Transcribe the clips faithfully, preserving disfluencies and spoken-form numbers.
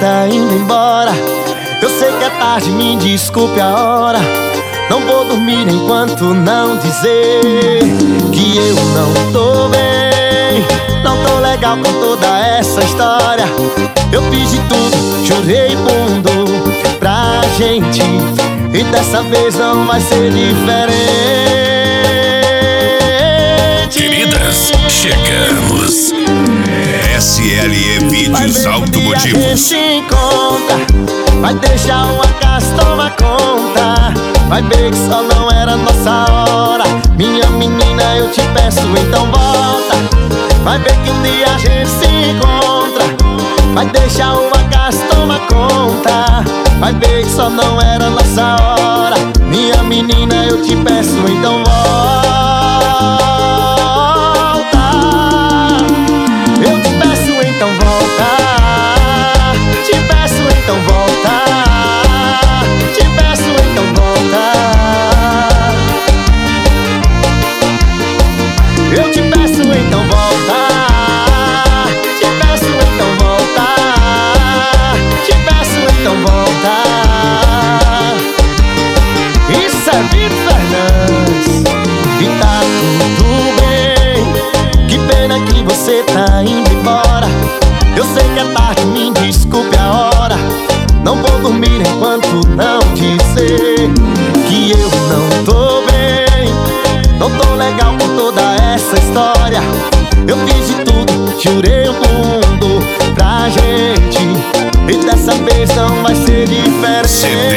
tá indo embora. Eu sei que é tarde, me desculpe a hora. Não vou dormir enquanto não dizer que eu não tô bem. Não tô legal com toda essa história. Eu fiz de tudo, jurei mundo pra gente, e dessa vez não vai ser diferente. Queridas, chegamos. S L E Vídeos Automotivos. A gente se encontra, vai deixar o acaso tomar conta. Vai ver que só não era nossa hora. Minha menina, eu te peço, então volta. Vai ver que um dia a gente se encontra, vai deixar o acaso tomar conta. Vai ver que só não era nossa hora. Minha menina, eu te peço, então volta. Eu te peço, então volta. Te peço, então volta. Te peço, então volta. Eu te peço, então volta. Te peço, então volta. Te peço, então volta. Isso é Vitor Fernandes e tá tudo bem. Que pena que você tá indo embora. Eu sei que é tarde, me desculpe a hora. Não vou dormir enquanto não dizer que eu não tô bem. Não tô legal com toda essa história. Eu fiz de tudo, jurei o mundo pra gente, e dessa vez não vai ser diferente. C D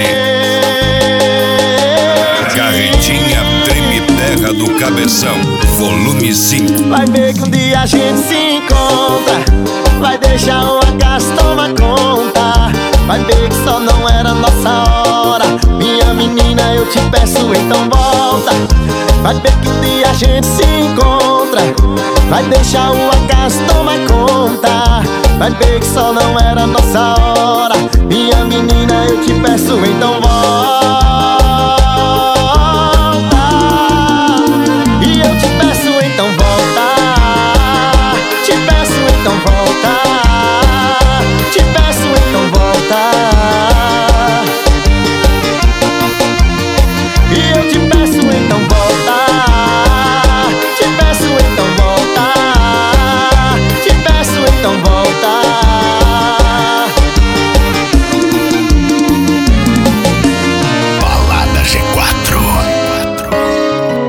Carretinha Treme Terra do Cabeção, volume cinco. Vai ver que um dia a gente se encontra, vai deixar o acaso tomar conta. Vai ver que só não era nossa hora. Minha menina, eu te peço, então volta. Vai ver que um dia a gente se encontra, vai deixar o acaso tomar conta. Vai ver que só não era nossa hora. Minha menina, eu te peço, então volta.